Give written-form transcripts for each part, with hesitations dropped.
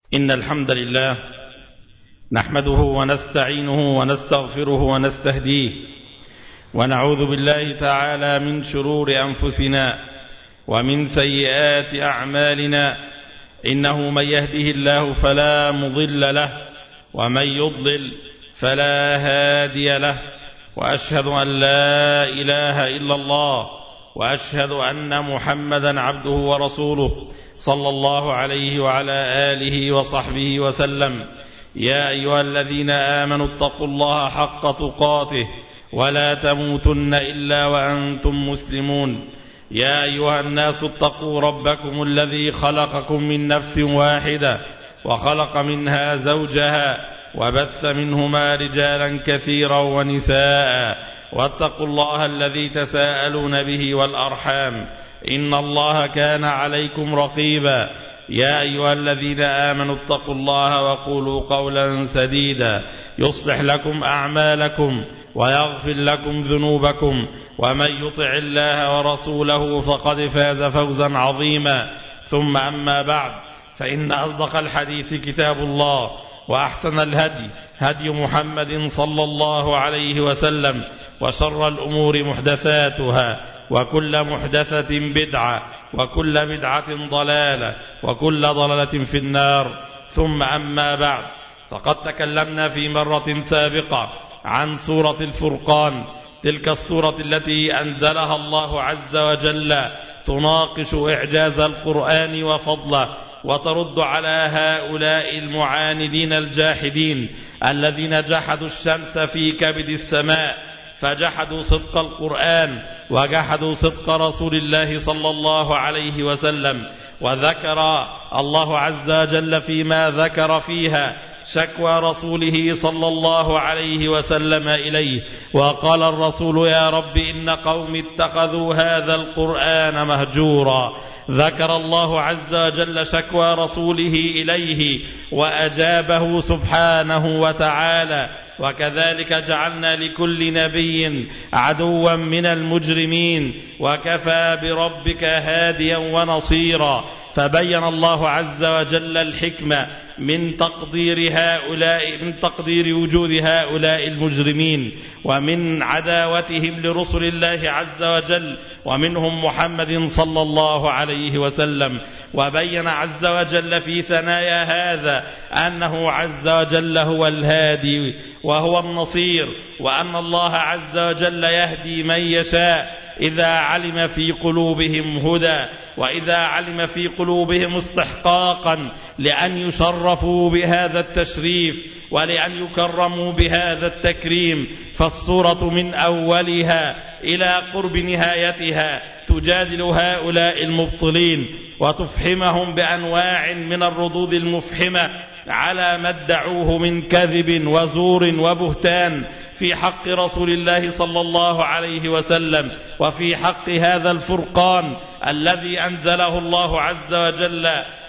إن الحمد لله نحمده ونستعينه ونستغفره ونستهديه، ونعوذ بالله تعالى من شرور أنفسنا ومن سيئات أعمالنا. إنه من يهده الله فلا مضل له، ومن يضلل فلا هادي له، وأشهد أن لا إله إلا الله، وأشهد أن محمدا عبده ورسوله صلى الله عليه وعلى آله وصحبه وسلم. يا أيها الذين آمنوا اتقوا الله حق تقاته ولا تموتن إلا وأنتم مسلمون. يا أيها الناس اتقوا ربكم الذي خلقكم من نفس واحدة وخلق منها زوجها وبث منهما رجالا كثيرا ونساء، واتقوا الله الذي تساءلون به والأرحام، إن الله كان عليكم رقيبا. يا أيها الذين آمنوا اتقوا الله وقولوا قولا سديدا يصلح لكم أعمالكم ويغفر لكم ذنوبكم، ومن يطع الله ورسوله فقد فاز فوزا عظيما. ثم أما بعد، فإن أصدق الحديث كتاب الله، وأحسن الهدي هدي محمد صلى الله عليه وسلم، وشر الأمور محدثاتها، وكل محدثة بدعة، وكل بدعة ضلالة، وكل ضلالة في النار. ثم أما بعد، فقد تكلمنا في مرة سابقة عن سورة الفرقان، تلك السورة التي أنزلها الله عز وجل تناقش إعجاز القرآن وفضله، وترد على هؤلاء المعاندين الجاحدين الذين جحدوا الشمس في كبد السماء، فجحدوا صدق القرآن وجحدوا صدق رسول الله صلى الله عليه وسلم. وذكر الله عز وجل فيما ذكر فيها شكوى رسوله صلى الله عليه وسلم إليه، وقال الرسول: يا رب إن قوم اتخذوا هذا القرآن مهجورا. ذكر الله عز وجل شكوى رسوله إليه وأجابه سبحانه وتعالى: وكذلك جعلنا لكل نبي عدوا من المجرمين وكفى بربك هاديا ونصيرا. فبين الله عز وجل الحكمة من تقدير وجود هؤلاء المجرمين ومن عداوتهم لرسل الله عز وجل، ومنهم محمد صلى الله عليه وسلم. وبين عز وجل في ثنايا هذا أنه عز وجل هو الهادي وهو النصير، وأن الله عز وجل يهدي من يشاء إذا علم في قلوبهم هدى، وإذا علم في قلوبهم استحقاقا لأن يشرفوا بهذا التشريف ولأن يكرموا بهذا التكريم. فالسورة من أولها إلى قرب نهايتها تجادل هؤلاء المبطلين وتفحمهم بأنواع من الردود المفحمة على ما ادعوه من كذب وزور وبهتان في حق رسول الله صلى الله عليه وسلم، وفي حق هذا الفرقان الذي أنزله الله عز وجل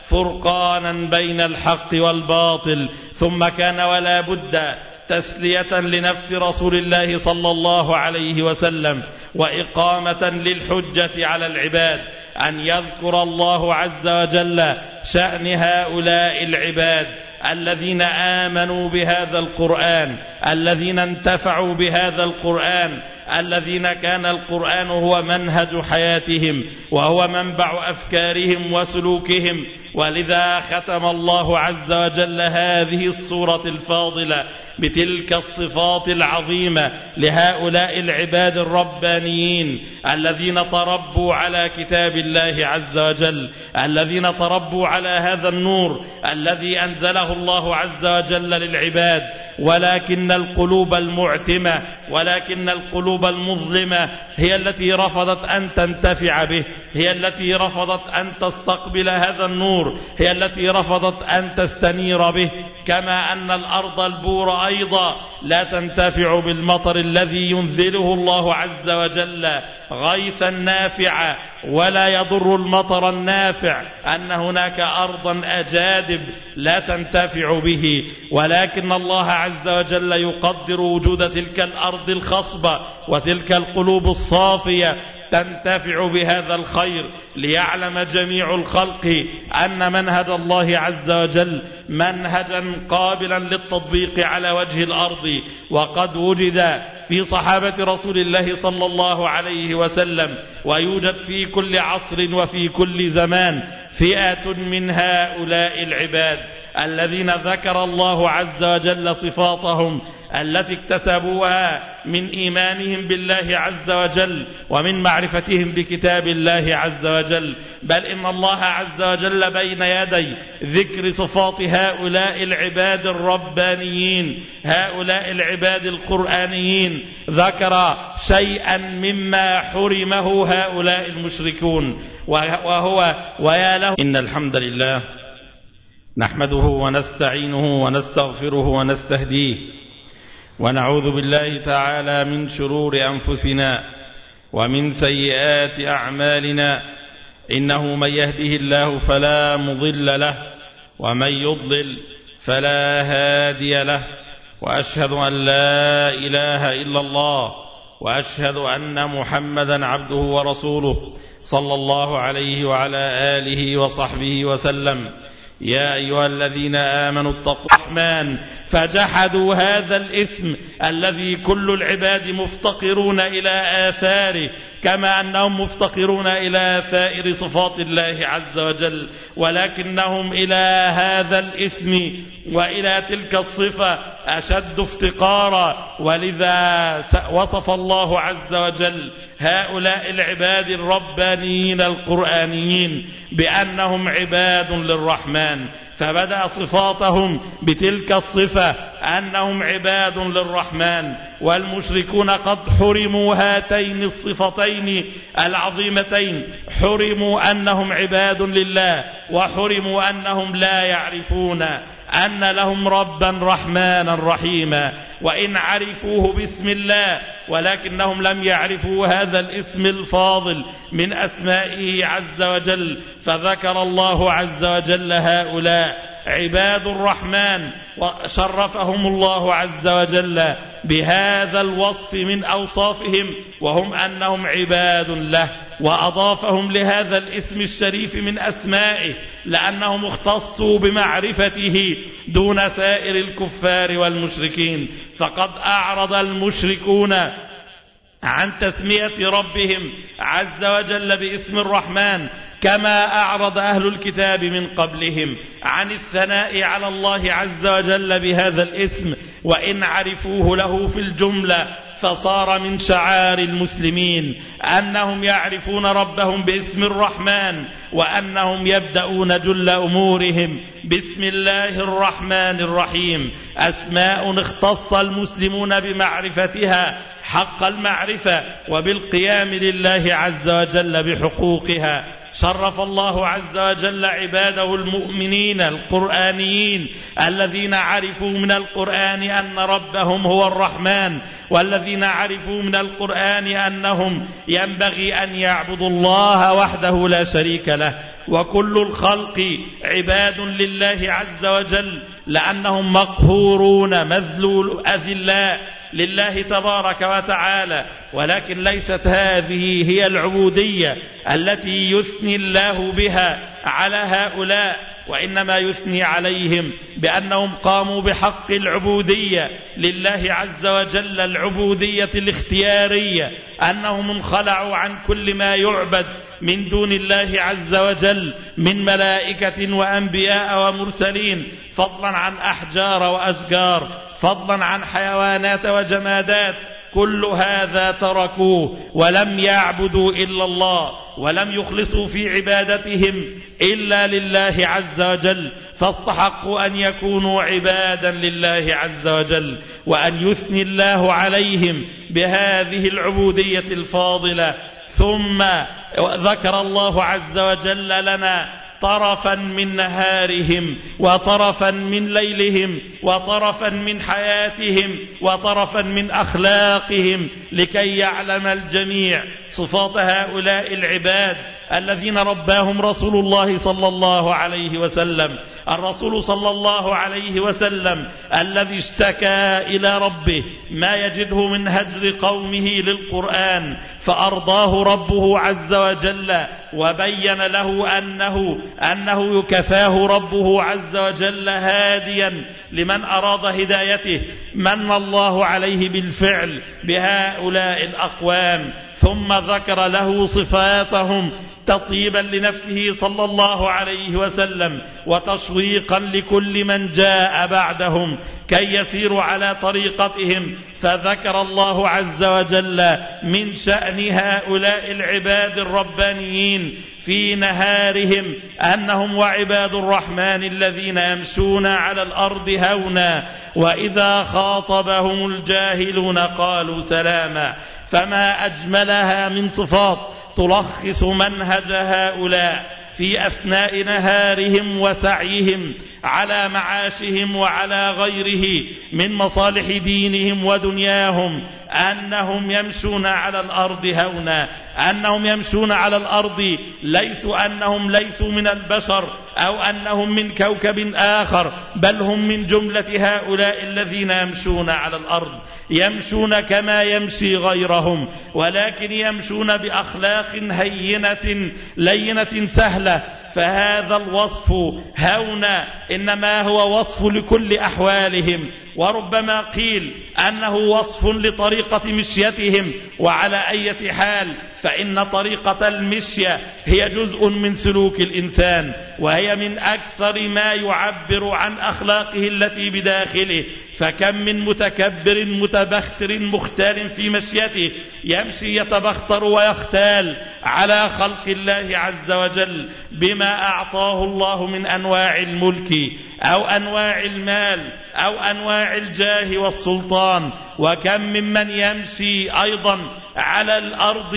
فرقانا بين الحق والباطل. ثم كان ولا بد تسلية لنفس رسول الله صلى الله عليه وسلم وإقامة للحجة على العباد أن يذكر الله عز وجل شأن هؤلاء العباد الذين آمنوا بهذا القرآن، الذين انتفعوا بهذا القرآن، الذين كان القرآن هو منهج حياتهم وهو منبع أفكارهم وسلوكهم. ولذا ختم الله عز وجل هذه السورة الفاضلة بتلك الصفات العظيمة لهؤلاء العباد الربانيين الذين تربوا على كتاب الله عز وجل، الذين تربوا على هذا النور الذي أنزله الله عز وجل للعباد. ولكن القلوب المعتمة، ولكن القلوب المظلمة هي التي رفضت أن تنتفع به، هي التي رفضت أن تستقبل هذا النور، هي التي رفضت أن تستنير به. كما أن الأرض البور أيضا لا تنتفع بالمطر الذي ينزله الله عز وجل غيثا نافعا، ولا يضر المطر النافع أن هناك أرضا أجادب لا تنتفع به. ولكن الله عز وجل يقدر وجود تلك الأرض الخصبة وتلك القلوب الصافية تنتفع بهذا الخير، ليعلم جميع الخلق أن منهج الله عز وجل منهجا قابلا للتطبيق على وجه الأرض. وقد وجد في صحابة رسول الله صلى الله عليه وسلم، ويوجد في كل عصر وفي كل زمان، فئة من هؤلاء العباد الذين ذكر الله عز وجل صفاتهم التي اكتسبوها من إيمانهم بالله عز وجل ومن معرفتهم بكتاب الله عز وجل. بل إن الله عز وجل بين يدي ذكر صفات هؤلاء العباد الربانيين، هؤلاء العباد القرآنيين، ذكر شيئا مما حرمه هؤلاء المشركون، وهو ويا له. إن الحمد لله نحمده ونستعينه ونستغفره ونستهديه، ونعوذ بالله تعالى من شرور أنفسنا ومن سيئات أعمالنا. إنه من يهده الله فلا مضل له، ومن يضلل فلا هادي له. وأشهد أن لا إله إلا الله، وأشهد أن محمدا عبده ورسوله صلى الله عليه وعلى آله وصحبه وسلم. يا أيها الذين آمنوا اتقوا الرحمن فجحدوا هذا الإثم الذي كل العباد مفتقرون إلى آثاره، كما أنهم مفتقرون إلى آثار صفات الله عز وجل، ولكنهم إلى هذا الإثم وإلى تلك الصفة أشد افتقارا. ولذا وصف الله عز وجل هؤلاء العباد الربانيين القرآنيين بأنهم عباد للرحمن، فبدأ صفاتهم بتلك الصفة أنهم عباد للرحمن. والمشركون قد حرموا هاتين الصفتين العظيمتين، حرموا أنهم عباد لله، وحرموا أنهم لا يعرفون أن لهم ربا رحمانا رحيما، وإن عرفوه باسم الله، ولكنهم لم يعرفوا هذا الاسم الفاضل من أسمائه عز وجل. فذكر الله عز وجل هؤلاء عباد الرحمن، وشرفهم الله عز وجل بهذا الوصف من أوصافهم، وهم أنهم عباد له، وأضافهم لهذا الاسم الشريف من أسمائه لأنهم اختصوا بمعرفته دون سائر الكفار والمشركين. فقد أعرض المشركون عن تسمية ربهم عز وجل باسم الرحمن، كما أعرض أهل الكتاب من قبلهم عن الثناء على الله عز وجل بهذا الاسم، وإن عرفوه له في الجملة. فصار من شعار المسلمين أنهم يعرفون ربهم باسم الرحمن، وأنهم يبدأون جل أمورهم بسم الله الرحمن الرحيم، أسماء اختص المسلمون بمعرفتها حق المعرفة وبالقيام لله عز وجل بحقوقها. شرف الله عز وجل عباده المؤمنين القرآنيين الذين عرفوا من القرآن أن ربهم هو الرحمن، والذين عرفوا من القرآن أنهم ينبغي أن يعبدوا الله وحده لا شريك له. وكل الخلق عباد لله عز وجل، لأنهم مقهورون مذلول أذلاء لله تبارك وتعالى. ولكن ليست هذه هي العبودية التي يثني الله بها على هؤلاء، وإنما يثني عليهم بأنهم قاموا بحق العبودية لله عز وجل، العبودية الاختيارية، أنهم انخلعوا عن كل ما يعبد من دون الله عز وجل من ملائكة وأنبياء ومرسلين، فضلا عن أحجار وأشجار، فضلا عن حيوانات وجمادات. كل هذا تركوه ولم يعبدوا إلا الله، ولم يخلصوا في عبادتهم إلا لله عز وجل، فاستحقوا أن يكونوا عبادا لله عز وجل، وأن يثني الله عليهم بهذه العبودية الفاضلة. ثم ذكر الله عز وجل لنا طرفا من نهارهم، وطرفا من ليلهم، وطرفا من حياتهم، وطرفا من أخلاقهم، لكي يعلم الجميع صفات هؤلاء العباد الذين رباهم رسول الله صلى الله عليه وسلم. الرسول صلى الله عليه وسلم الذي اشتكى إلى ربه ما يجده من هجر قومه للقرآن، فأرضاه ربه عز وجل وبين له أنه يكفاه ربه عز وجل هاديا لمن أراد هدايته. من الله عليه بالفعل بهؤلاء الأقوام، ثم ذكر له صفاتهم تطيبا لنفسه صلى الله عليه وسلم وتشويقا لكل من جاء بعدهم كي يسيروا على طريقتهم. فذكر الله عز وجل من شأن هؤلاء العباد الربانيين في نهارهم أنهم وعباد الرحمن الذين يمشون على الأرض هونا وإذا خاطبهم الجاهلون قالوا سلاما. فما أجملها من صفات تلخص منهج هؤلاء في أثناء نهارهم وسعيهم على معاشهم وعلى غيره من مصالح دينهم ودنياهم، أنهم يمشون على الأرض هونا، أنهم يمشون على الأرض أنهم ليسوا من البشر أو أنهم من كوكب آخر، بل هم من جملة هؤلاء الذين يمشون على الأرض، يمشون كما يمشي غيرهم، ولكن يمشون بأخلاق هينة لينة سهلة. فهذا الوصف هونا إنما هو وصف لكل أحوالهم، وربما قيل أنه وصف لطريقة مشيتهم. وعلى أي حال فإن طريقة المشية هي جزء من سلوك الإنسان، وهي من أكثر ما يعبر عن أخلاقه التي بداخله. فكم من متكبر متبختر مختال في مشيته، يمشي يتبختر ويختال على خلق الله عز وجل بما أعطاه الله من أنواع الملك أو أنواع المال أو أنواع الجاه والسلطان. وكم ممن يمشي أيضا على الأرض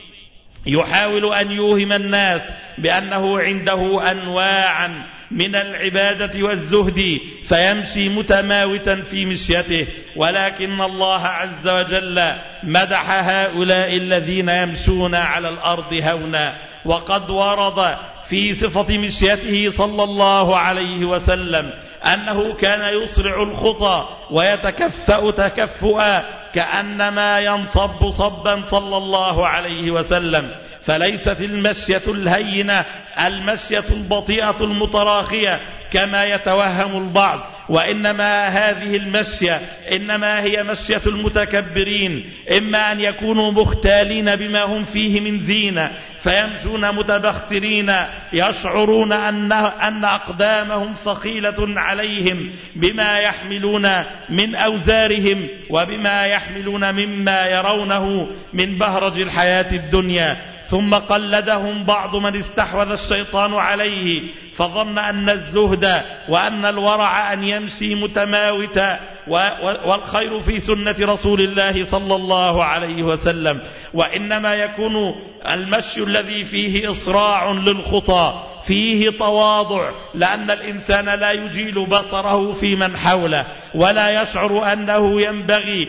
يحاول أن يوهم الناس بأنه عنده أنواعا من العبادة والزهد، فيمشي متماوتا في مشيته. ولكن الله عز وجل مدح هؤلاء الذين يمشون على الأرض هونا. وقد ورد في صفة مشيته صلى الله عليه وسلم أنه كان يسرع الخطى ويتكفأ تكفؤا كأنما ينصب صبا صلى الله عليه وسلم. فليست المشية الهينة المشية البطيئة المتراخية كما يتوهم البعض، وإنما هذه المشية إنما هي مشية المتكبرين، إما أن يكونوا مختالين بما هم فيه من زينة فيمشون متبخترين يشعرون أن أقدامهم ثقيلة عليهم بما يحملون من أوزارهم وبما يحملون مما يرونه من بهرج الحياة الدنيا. ثم قلدهم بعض من استحوذ الشيطان عليه فظن أن الزهد وأن الورع أن يمشي متماوتا، والخير في سنة رسول الله صلى الله عليه وسلم. وإنما يكون المشي الذي فيه إسراع للخطى فيه تواضع، لأن الإنسان لا يجيل بصره في من حوله ولا يشعر أنه ينبغي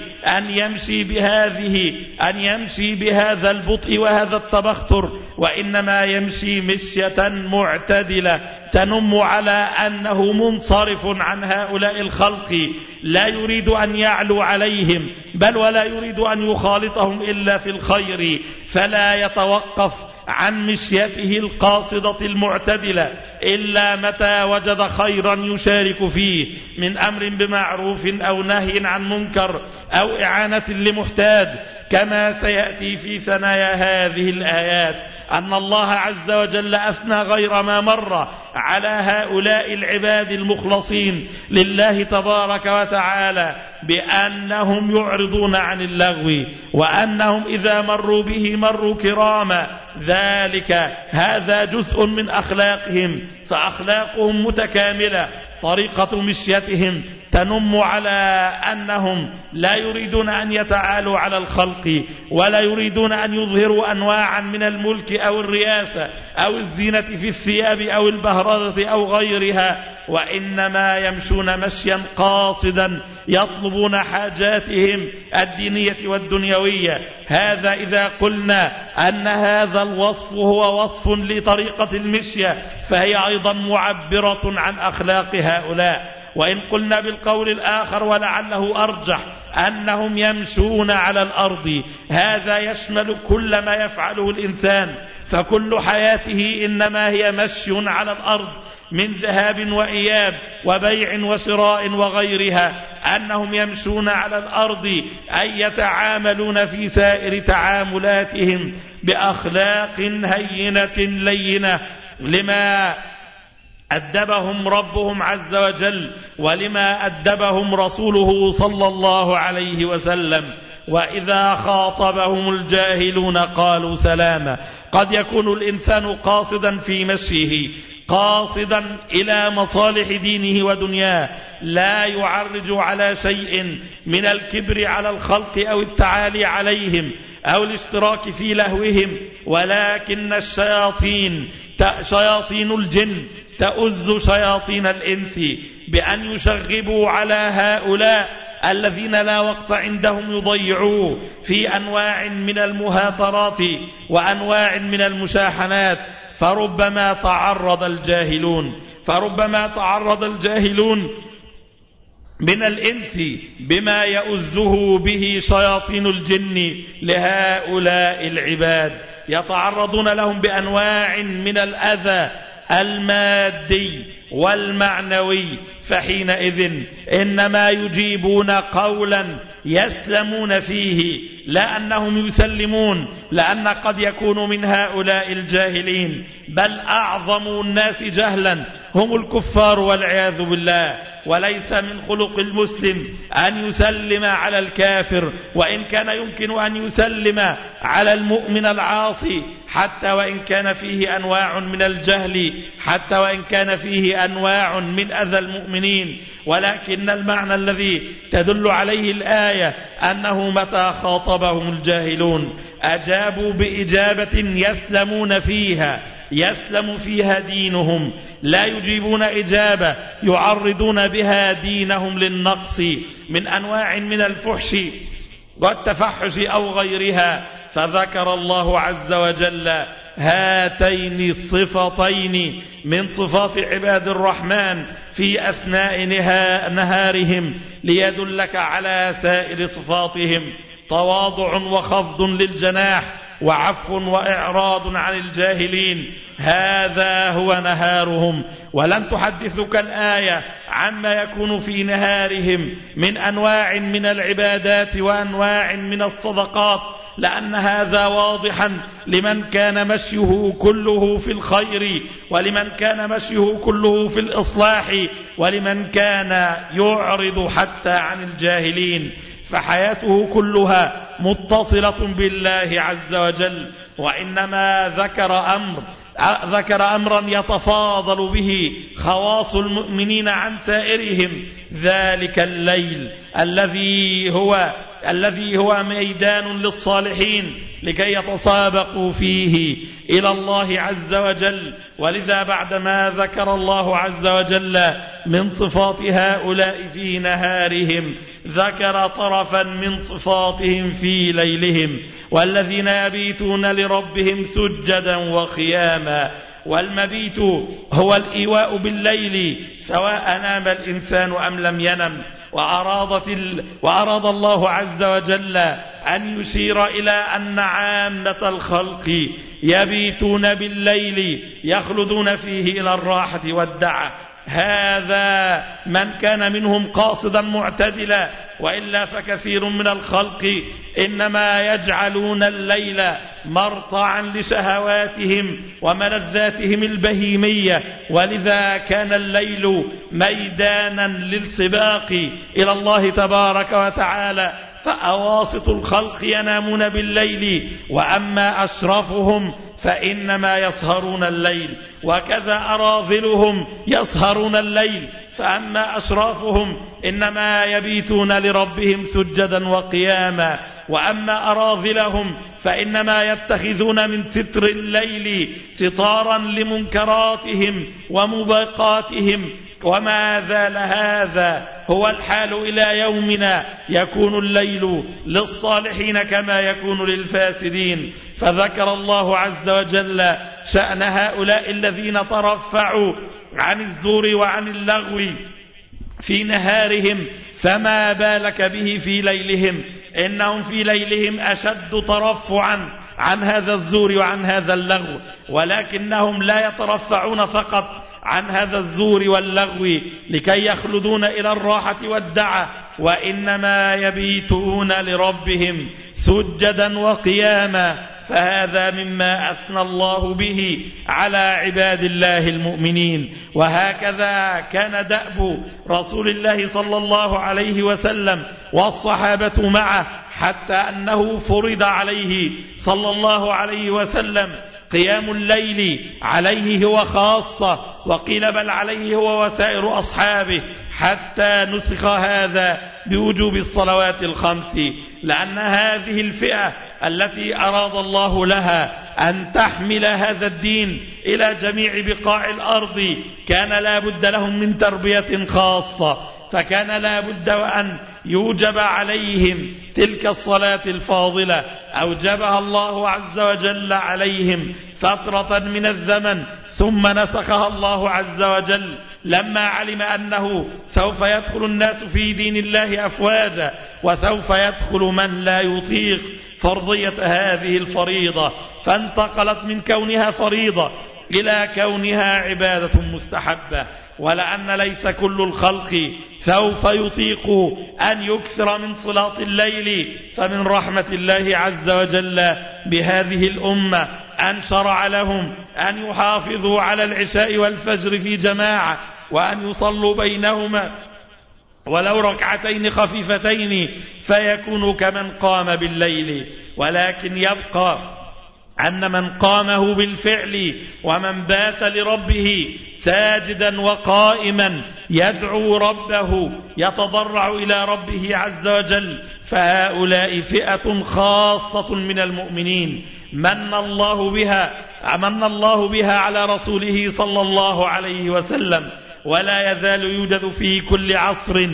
أن يمشي بهذا البطء وهذا التبختر، وإنما يمشي مشية معتدلة تنم على أنه منصرف عن هؤلاء الخلق، لا يريد أن يعلو عليهم بل ولا يريد أن يخالطهم إلا في الخير، فلا يتوقف عن مشيته القاصدة المعتدلة إلا متى وجد خيرا يشارك فيه من أمر بمعروف أو نهي عن منكر أو إعانة لمحتاج، كما سيأتي في ثنايا هذه الآيات أن الله عز وجل أثنى غير ما مر على هؤلاء العباد المخلصين لله تبارك وتعالى بأنهم يعرضون عن اللغو، وأنهم إذا مروا به مروا كراما. هذا جزء من أخلاقهم، فأخلاقهم متكاملة، طريقة مشيتهم تنم على أنهم لا يريدون أن يتعالوا على الخلق ولا يريدون أن يظهروا أنواعا من الملك أو الرياسة أو الزينة في الثياب أو البهرجة أو غيرها، وإنما يمشون مشيا قاصدا يطلبون حاجاتهم الدينية والدنيوية. هذا إذا قلنا أن هذا الوصف هو وصف لطريقة المشية فهي أيضا معبرة عن أخلاق هؤلاء. وإن قلنا بالقول الآخر ولعله أرجح أنهم يمشون على الأرض، هذا يشمل كل ما يفعله الإنسان، فكل حياته إنما هي مشي على الأرض من ذهاب وإياب وبيع وشراء وغيرها. أنهم يمشون على الأرض أي يتعاملون في سائر تعاملاتهم بأخلاق هينة لينة لما أدبهم ربهم عز وجل ولما أدبهم رسوله صلى الله عليه وسلم. وإذا خاطبهم الجاهلون قالوا سلاما. قد يكون الإنسان قاصدا في مشيه، قاصدا إلى مصالح دينه ودنياه، لا يعرج على شيء من الكبر على الخلق أو التعالي عليهم أو الاشتراك في لهوهم، ولكن الشياطين شياطين الجن تؤز شياطين الإنس بأن يشغبوا على هؤلاء الذين لا وقت عندهم يضيعوه في أنواع من المهاترات وأنواع من المشاحنات. فربما تعرض الجاهلون من الإنس بما يؤزه به شياطين الجن لهؤلاء العباد، يتعرضون لهم بأنواع من الأذى المادي والمعنوي، فحينئذ إنما يجيبون قولا يسلمون فيه، لا أنهم يسلمون، لأن قد يكون من هؤلاء الجاهلين بل أعظم الناس جهلا هم الكفار والعياذ بالله. وليس من خلق المسلم أن يسلم على الكافر، وإن كان يمكن أن يسلم على المؤمن العاصي حتى وإن كان فيه أنواع من الجهل، حتى وإن كان فيه أنواع من أذى المؤمنين. ولكن المعنى الذي تدل عليه الآية أنه متى خاطبهم الجاهلون أجابوا بإجابة يسلم فيها دينهم، لا يجيبون إجابة يعرضون بها دينهم للنقص من أنواع من الفحش والتفحش أو غيرها. فذكر الله عز وجل هاتين الصفتين من صفات عباد الرحمن في أثناء نهارهم ليدلك على سائر صفاتهم: تواضع وخفض للجناح وعفو وإعراض عن الجاهلين. هذا هو نهارهم. ولن تحدثك الآية عما يكون في نهارهم من أنواع من العبادات وأنواع من الصدقات، لأن هذا واضحا لمن كان مشيه كله في الخير، ولمن كان مشيه كله في الإصلاح، ولمن كان يعرض حتى عن الجاهلين، فحياته كلها متصلة بالله عز وجل. وإنما ذكر أمرا يتفاضل به خواص المؤمنين عن سائرهم، ذلك الليل الذي هو ميدان للصالحين لكي يتسابقوا فيه إلى الله عز وجل. ولذا بعدما ذكر الله عز وجل من صفات هؤلاء في نهارهم ذكر طرفا من صفاتهم في ليلهم: والذين يبيتون لربهم سجدا وقياما. والمبيت هو الإيواء بالليل سواء نام الإنسان أم لم ينم. وأراد الله عز وجل أن يشير إلى أن عامة الخلق يبيتون بالليل يخلدون فيه إلى الراحة والدعة. هذا من كان منهم قاصدا معتدلا، وإلا فكثير من الخلق إنما يجعلون الليل مرطعا لشهواتهم وملذاتهم البهيمية، ولذا كان الليل ميدانا للسباق إلى الله تبارك وتعالى. فأواسط الخلق ينامون بالليل، وأما أشرفهم فإنما يسهرون الليل، وكذا أراذلهم يسهرون الليل، فأما أشرافهم إنما يبيتون لربهم سجدا وقياما. وأما أراذلهم فإنما يتخذون من ستر الليل ستارا لمنكراتهم ومباقاتهم. وما زال هذا هو الحال إلى يومنا، يكون الليل للصالحين كما يكون للفاسدين. فذكر الله عز وجل شأن هؤلاء الذين ترفعوا عن الزور وعن اللغو في نهارهم، فما بالك به في ليلهم. إنهم في ليلهم أشد ترفعا عن هذا الزور وعن هذا اللغو، ولكنهم لا يترفعون فقط عن هذا الزور واللغو لكي يخلدون إلى الراحة والدعة، وإنما يبيتون لربهم سجدا وقياما. فهذا مما أثنى الله به على عباد الله المؤمنين. وهكذا كان دأب رسول الله صلى الله عليه وسلم والصحابة معه، حتى أنه فرض عليه صلى الله عليه وسلم قيام الليل عليه هو خاصة، وقيل بل عليه هو وسائر أصحابه، حتى نسخ هذا بوجوب الصلوات الخمس. لأن هذه الفئة التي أراد الله لها أن تحمل هذا الدين إلى جميع بقاع الأرض كان لا بد لهم من تربية خاصة، فكان لا بد وأن يوجب عليهم تلك الصلاة الفاضلة. أوجبها الله عز وجل عليهم فترة من الزمن، ثم نسخها الله عز وجل لما علم أنه سوف يدخل الناس في دين الله أفواجا، وسوف يدخل من لا يطيق فرضية هذه الفريضة، فانتقلت من كونها فريضة إلى كونها عبادة مستحبة. ولأن ليس كل الخلق سوف يطيق أن يكثر من صلاة الليل، فمن رحمة الله عز وجل بهذه الأمة أن شرع لهم أن يحافظوا على العشاء والفجر في جماعة، وأن يصلوا بينهما ولو ركعتين خفيفتين فيكونوا كمن قام بالليل. ولكن يبقى أن من قامه بالفعل ومن بات لربه ساجدا وقائما يدعو ربه يتضرع إلى ربه عز وجل، فهؤلاء فئة خاصة من المؤمنين من الله بها على رسوله صلى الله عليه وسلم. ولا يزال يوجد في كل عصر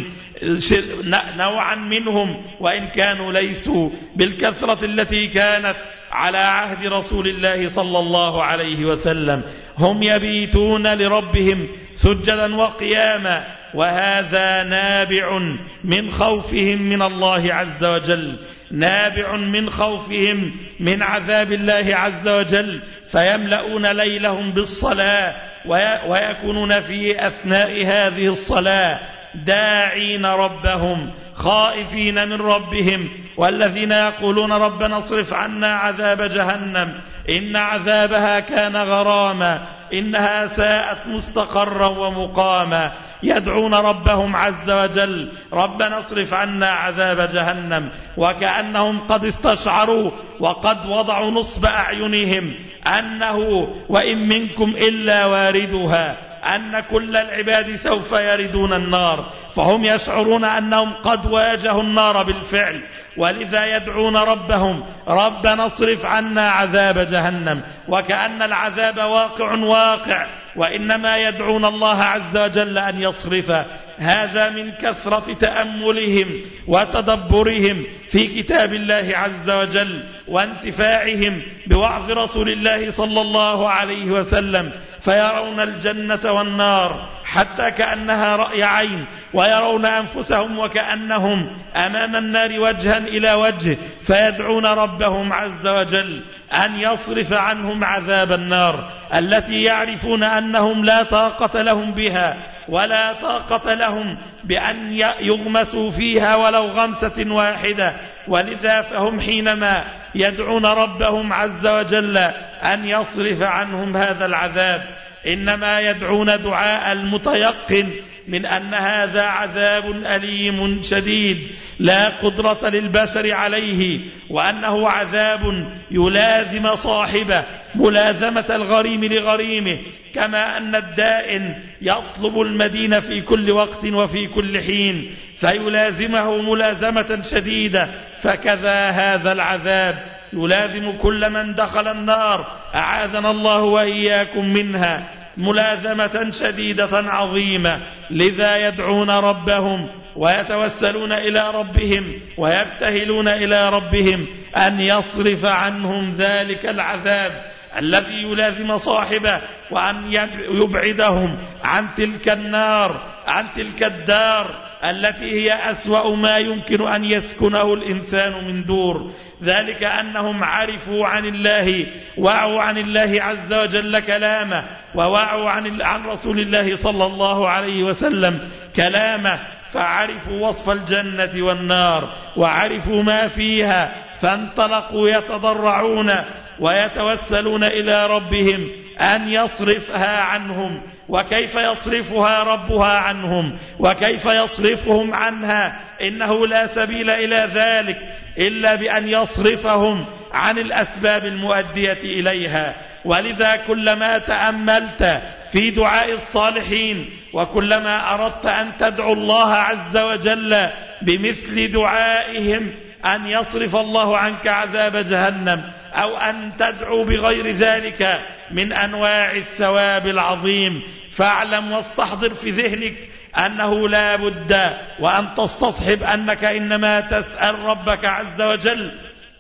نوعا منهم، وإن كانوا ليسوا بالكثرة التي كانت على عهد رسول الله صلى الله عليه وسلم. هم يبيتون لربهم سجدا وقياما، وهذا نابع من خوفهم من الله عز وجل، نابع من خوفهم من عذاب الله عز وجل، فيملؤون ليلهم بالصلاة ويكونون في أثناء هذه الصلاة داعين ربهم خائفين من ربهم، والذين يقولون ربنا اصرف عنا عذاب جهنم إن عذابها كان غراما إنها ساءت مستقرا ومقاما. يدعون ربهم عز وجل ربنا اصرف عنا عذاب جهنم، وكأنهم قد استشعروا وقد وضعوا نصب أعينهم أنه وإن منكم إلا واردها، أن كل العباد سوف يردون النار، فهم يشعرون أنهم قد واجهوا النار بالفعل، ولذا يدعون ربهم ربنا اصرف عنا عذاب جهنم، وكأن العذاب واقع، وإنما يدعون الله عز وجل أن يصرف. هذا من كثرة تأملهم وتدبرهم في كتاب الله عز وجل، وانتفاعهم بوعظ رسول الله صلى الله عليه وسلم، فيرون الجنة والنار حتى كأنها رأي عين، ويرون أنفسهم وكأنهم أمام النار وجها إلى وجه، فيدعون ربهم عز وجل أن يصرف عنهم عذاب النار التي يعرفون أنهم لا طاقة لهم بها، ولا طاقة لهم بأن يغمسوا فيها ولو غمسة واحدة. ولذا فهم حينما يدعون ربهم عز وجل أن يصرف عنهم هذا العذاب إنما يدعون دعاء المتيقن من أن هذا عذاب أليم شديد لا قدرة للبشر عليه، وأنه عذاب يلازم صاحبه ملازمة الغريم لغريمه، كما أن الدائن يطلب المدين في كل وقت وفي كل حين فيلازمه ملازمة شديدة، فكذا هذا العذاب يلازم كل من دخل النار أعاذنا الله وإياكم منها ملازمة شديدة عظيمة. لذا يدعون ربهم ويتوسلون إلى ربهم ويبتهلون إلى ربهم أن يصرف عنهم ذلك العذاب الذي يلازم صاحبه، وأن يبعدهم عن تلك النار، عن تلك الدار التي هي أسوأ ما يمكن أن يسكنه الإنسان من دور. ذلك أنهم عرفوا عن الله، وعوا عن الله عز وجل كلامه، ووعوا عن رسول الله صلى الله عليه وسلم كلامه، فعرفوا وصف الجنة والنار وعرفوا ما فيها، فانطلقوا يتضرعون ويتوسلون إلى ربهم أن يصرفها عنهم. وكيف يصرفها ربها عنهم وكيف يصرفهم عنها؟ إنه لا سبيل إلى ذلك إلا بأن يصرفهم عن الأسباب المؤدية إليها. ولذا كلما تأملت في دعاء الصالحين وكلما أردت أن تدعو الله عز وجل بمثل دعائهم أن يصرف الله عنك عذاب جهنم، أو أن تدعو بغير ذلك من أنواع الثواب العظيم، فاعلم واستحضر في ذهنك أنه لا بد وأن تستصحب أنك إنما تسأل ربك عز وجل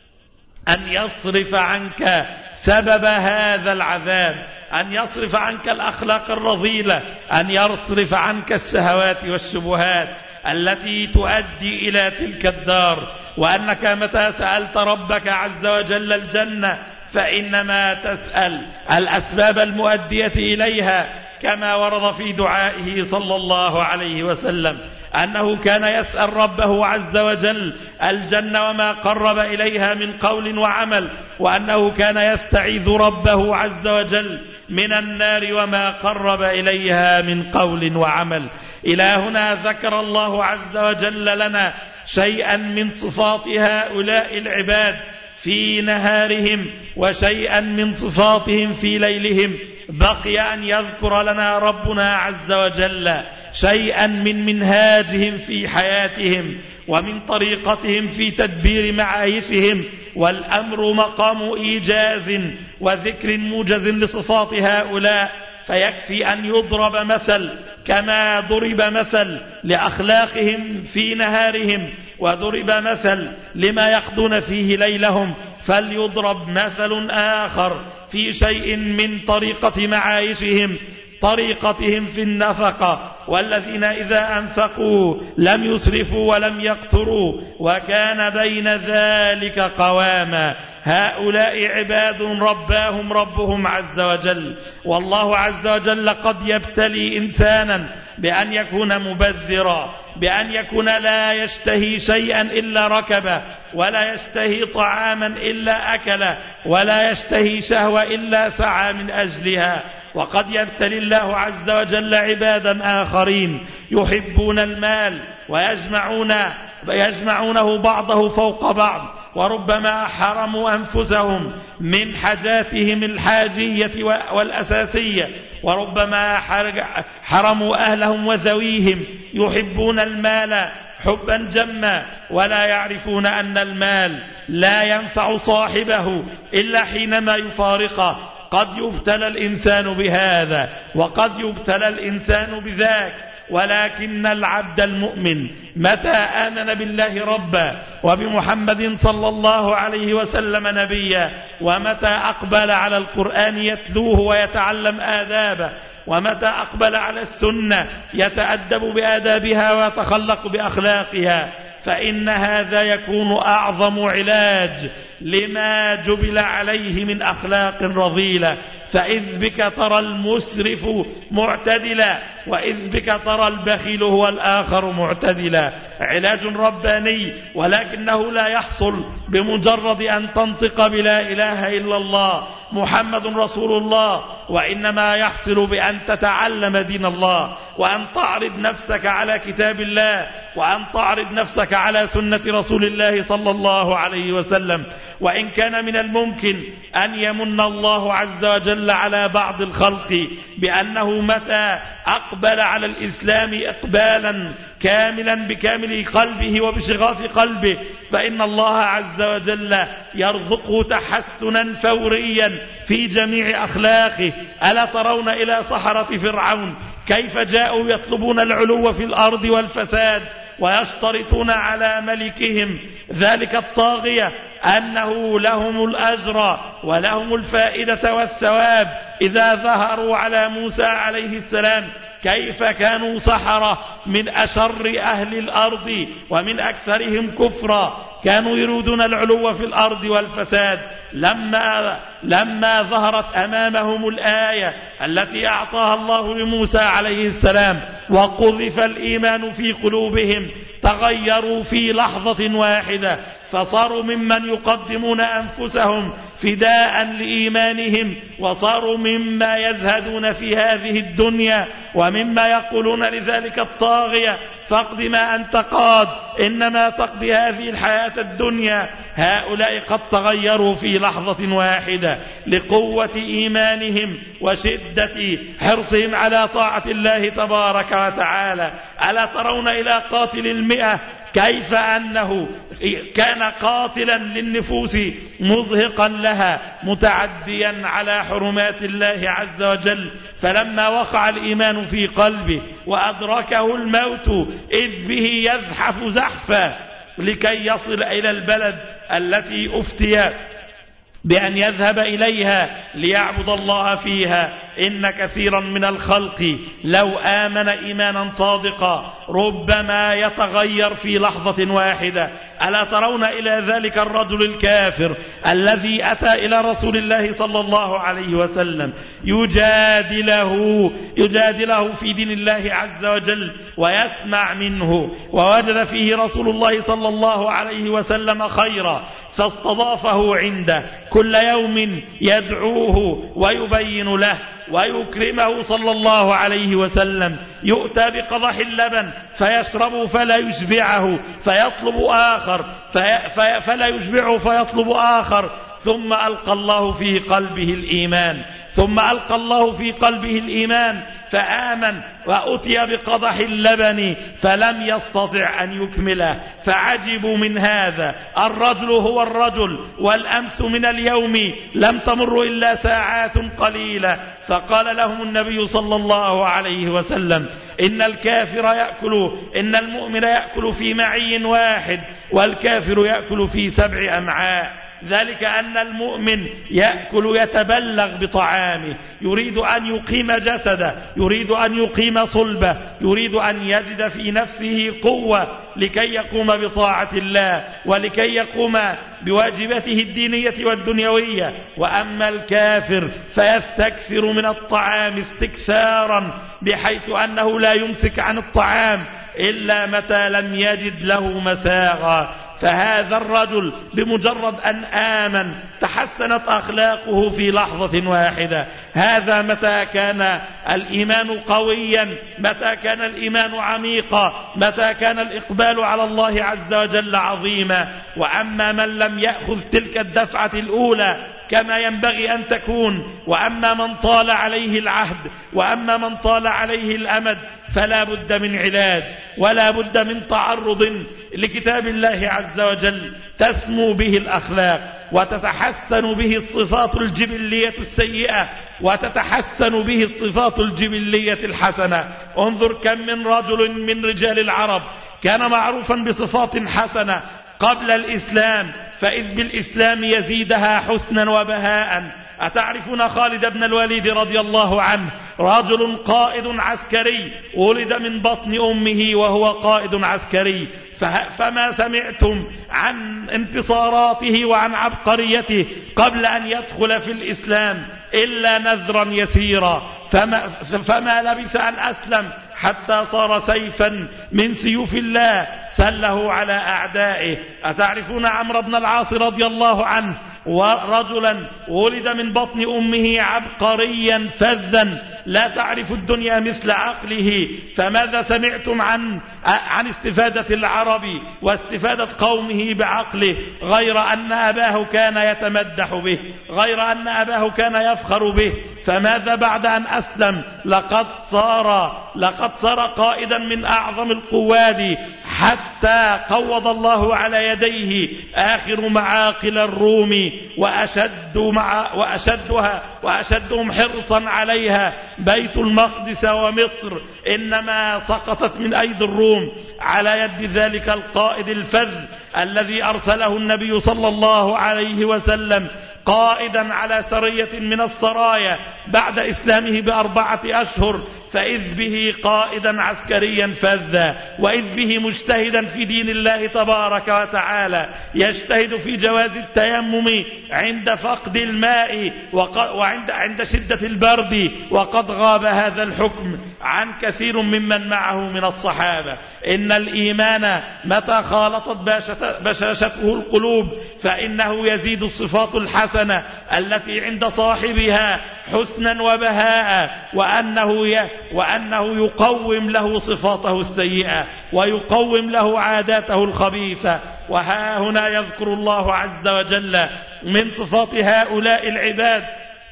أن يصرف عنك سبب هذا العذاب، أن يصرف عنك الأخلاق الرذيلة، أن يصرف عنك الشهوات والشبهات التي تؤدي إلى تلك الدار. وأنك متى سألت ربك عز وجل الجنة فإنما تسأل الأسباب المؤدية إليها، كما ورد في دعائه صلى الله عليه وسلم أنه كان يسأل ربه عز وجل الجنة وما قرب إليها من قول وعمل، وأنه كان يستعيذ ربه عز وجل من النار وما قرب إليها من قول وعمل. إلى هنا ذكر الله عز وجل لنا شيئا من صفات هؤلاء العباد في نهارهم وشيئا من صفاتهم في ليلهم. بقي أن يذكر لنا ربنا عز وجل شيئا من منهاجهم في حياتهم ومن طريقتهم في تدبير معايشهم، والأمر مقام إيجاز وذكر موجز لصفات هؤلاء، فيكفي أن يضرب مثل كما ضرب مثل لأخلاقهم في نهارهم وضرب مثل لما يقضون فيه ليلهم، فليضرب مثل آخر في شيء من طريقة معايشهم، طريقتهم في النفقة، والذين إذا أنفقوا لم يسرفوا ولم يقتروا وكان بين ذلك قواما. هؤلاء عباد رباهم ربهم عز وجل. والله عز وجل قد يبتلي إنسانا بأن يكون مبذرا، بأن يكون لا يشتهي شيئا إلا ركبه، ولا يشتهي طعاما إلا أكله، ولا يشتهي شهوة إلا سعى من أجلها. وقد يبتلي الله عز وجل عبادا آخرين يحبون المال ويجمعونه بعضه فوق بعض، وربما حرموا أنفسهم من حاجاتهم الحاجية والأساسية، وربما حرموا أهلهم وذويهم، يحبون المال حبا جما ولا يعرفون أن المال لا ينفع صاحبه إلا حينما يفارقه. قد يبتلى الإنسان بهذا وقد يبتلى الإنسان بذاك، ولكن العبد المؤمن متى آمن بالله ربا وبمحمد صلى الله عليه وسلم نبيا، ومتى أقبل على القرآن يتلوه ويتعلم آدابه، ومتى أقبل على السنة يتأدب بآدابها ويتخلق بأخلاقها، فإن هذا يكون أعظم علاج لما جبل عليه من أخلاق رذيلة. فإذ بك ترى المسرف معتدلا، وإذ بك ترى البخيل هو الآخر معتدلا. علاج رباني، ولكنه لا يحصل بمجرد أن تنطق بلا إله إلا الله محمد رسول الله، وإنما يحصل بأن تتعلم دين الله، وأن تعرض نفسك على كتاب الله، وأن تعرض نفسك على سنة رسول الله صلى الله عليه وسلم. وإن كان من الممكن أن يمن الله عز وجل على بعض الخلق بأنه متى أقبل على الإسلام إقبالا كاملا بكامل قلبه وبشغاف قلبه، فإن الله عز وجل يرزقه تحسنا فوريا في جميع أخلاقه. ألا ترون إلى سحرة فرعون كيف جاءوا يطلبون العلو في الأرض والفساد، ويشترطون على ملكهم ذلك الطاغية أنه لهم الأجر ولهم الفائدة والثواب إذا ظهروا على موسى عليه السلام. كيف كانوا سحرة من أشر أهل الأرض ومن أكثرهم كفرا، كانوا يريدون العلو في الأرض والفساد. لما ظهرت أمامهم الآية التي أعطاها الله لموسى عليه السلام وقذف الإيمان في قلوبهم، تغيروا في لحظة واحدة، فصاروا ممن يقدمون أنفسهم فداء لإيمانهم، وصاروا مما يزهدون في هذه الدنيا، ومما يقولون لذلك الطاغية فاقض ما أنت قاد، إنما تقضي هذه الحياة الدنيا. هؤلاء قد تغيروا في لحظة واحدة لقوة إيمانهم وشدة حرصهم على طاعة الله تبارك وتعالى. ألا ترون إلى قاتل 100 كيف أنه كان قاتلا للنفوس مزهقا لها متعديا على حرمات الله عز وجل، فلما وقع الإيمان في قلبه وأدركه الموت إذ به يزحف زحفا لكي يصل إلى البلد التي أفتي بأن يذهب إليها ليعبد الله فيها. إن كثيرا من الخلق لو آمن إيمانا صادقا ربما يتغير في لحظة واحدة. ألا ترون إلى ذلك الرجل الكافر الذي أتى إلى رسول الله صلى الله عليه وسلم يجادله في دين الله عز وجل ويسمع منه، ووجد فيه رسول الله صلى الله عليه وسلم خيرا، فاستضافه عنده كل يوم يدعوه ويبين له ويكرمه صلى الله عليه وسلم. يؤتى بقضح اللبن فيشرب فلا يشبعه فيطلب آخر، فلا يشبعه فيطلب آخر، ثم ألقى الله في قلبه الإيمان فآمن، وأتي بقضح اللبن فلم يستطع أن يكمله، فعجبوا من هذا. الرجل هو الرجل، والأمس من اليوم لم تمر إلا ساعات قليلة. فقال لهم النبي صلى الله عليه وسلم: إن المؤمن يأكل في معي واحد، والكافر يأكل في 7 أمعاء. ذلك أن المؤمن يأكل يتبلغ بطعامه، يريد أن يقيم جسده، يريد أن يقيم صلبه، يريد أن يجد في نفسه قوة لكي يقوم بطاعة الله ولكي يقوم بواجباته الدينية والدنيوية. وأما الكافر فيستكثر من الطعام استكثارا بحيث أنه لا يمسك عن الطعام إلا متى لم يجد له مساغا. فهذا الرجل بمجرد أن آمن تحسنت أخلاقه في لحظة واحدة. هذا متى كان الإيمان قويا، متى كان الإيمان عميقا، متى كان الإقبال على الله عز وجل عظيما. وأما من لم يأخذ تلك الدفعة الأولى كما ينبغي أن تكون، وأما من طال عليه العهد، وأما من طال عليه الأمد، فلا بد من علاج، ولا بد من تعرض لكتاب الله عز وجل تسمو به الأخلاق، وتتحسن به الصفات الجبلية السيئة، وتتحسن به الصفات الجبلية الحسنة. انظر كم من رجل من رجال العرب كان معروفا بصفات حسنة قبل الإسلام، فإذ بالإسلام يزيدها حسنا وبهاء. أتعرفون خالد بن الوليد رضي الله عنه؟ رجل قائد عسكري ولد من بطن أمه وهو قائد عسكري، فما سمعتم عن انتصاراته وعن عبقريته قبل أن يدخل في الإسلام إلا نذرا يسيرا، فما لبث أن أسلم حتى صار سيفا من سيوف الله سله على أعدائه. أتعرفون عمرو بن العاص رضي الله عنه، ورجلا ولد من بطن أمه عبقريا فذا لا تعرف الدنيا مثل عقله، فماذا سمعتم عن استفادة العرب واستفادة قومه بعقله، غير أن أباه كان يتمدح به، غير أن أباه كان يفخر به. فماذا بعد أن أسلم؟ لقد صار قائدا من أعظم القواد، حتى قوض الله على يديه آخر معاقل الروم وأشدهم حرصا عليها بيت المقدس ومصر، إنما سقطت من أيدي الروم على يد ذلك القائد الفذ الذي أرسله النبي صلى الله عليه وسلم قائدا على سرية من السرايا بعد إسلامه ب4 أشهر، فإذ به قائدا عسكريا فذا، وإذ به مجتهدا في دين الله تبارك وتعالى، يجتهد في جواز التيمم عند فقد الماء وعند شدة البرد، وقد غاب هذا الحكم عن كثير ممن معه من الصحابة. إن الإيمان متى خالطت بشاشته القلوب فإنه يزيد الصفات الحسنة التي عند صاحبها حسنا وبهاء، وأنه يقوم له صفاته السيئة ويقوم له عاداته الخبيثة. وها هنا يذكر الله عز وجل من صفات هؤلاء العباد